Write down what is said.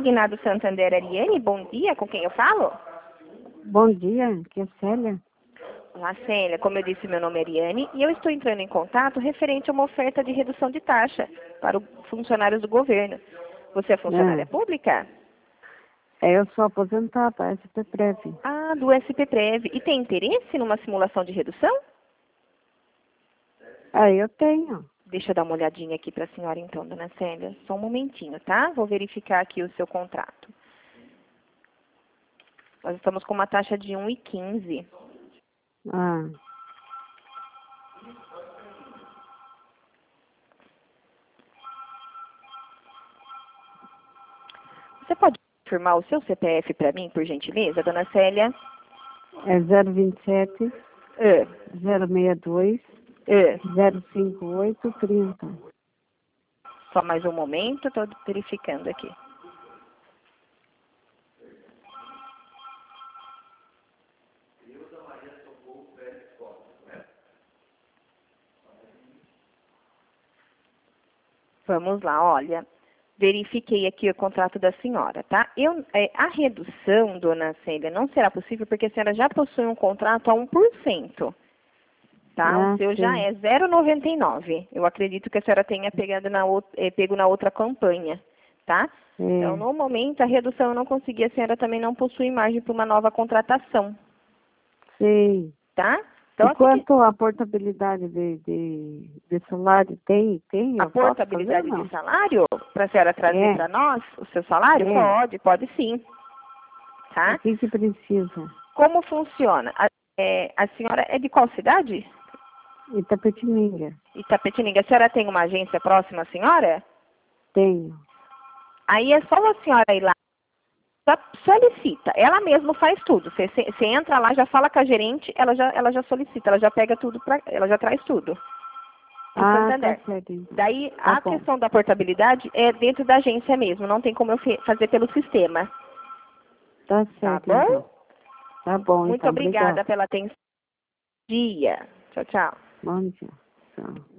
Consignado Santander Ariane, bom dia, com quem eu falo? Bom dia, aqui é Célia. Olá, Célia, como eu disse, meu nome é Ariane e eu estou entrando em contato referente a uma oferta de redução de taxa para os funcionários do governo. Você é funcionária pública? Eu sou aposentada, SPPrev. Ah, do SPPrev. E tem interesse numa simulação de redução? Eu tenho. Deixa eu dar uma olhadinha aqui para a senhora então, dona Célia. Só um momentinho, tá? Vou verificar aqui o seu contrato. Nós estamos com uma taxa de 1,15. Ah, Você pode confirmar o seu CPF para mim, por gentileza, dona Célia? é 027 Ah, 062 ah. 058 30. Só mais um momento, estou verificando aqui. Vamos lá, olha. Verifiquei aqui o contrato da senhora, tá? A redução, dona Célia, não será possível porque a senhora já possui um contrato a 1%. Tá? O seu já é 0,99. Eu acredito que a senhora tenha pego na outra campanha, tá? Então, no momento, a redução eu não consegui, a senhora também não possui margem para uma nova contratação, Sim. tá? Então, E quanto à portabilidade de salário, tem? a Eu posso portabilidade fazer, de salário, para a senhora trazer para nós o seu salário? Pode sim, tá? O que precisa? Como funciona? A senhora é de qual cidade? Itapetininga. Itapetininga. A senhora tem uma agência próxima à senhora? Tenho. Aí é só a senhora ir lá, solicita. Ela mesma faz tudo. Você entra lá, já fala com a gerente, ela já solicita, ela já pega tudo, ela já traz tudo. Tá certo. Então. Daí, a questão da portabilidade é dentro da agência mesmo, não tem como eu fazer pelo sistema. Tá certo, bom? então. Tá bom, Muito então. obrigada pela atenção. Dia. Tchau, tchau. Bom dia. Tchau.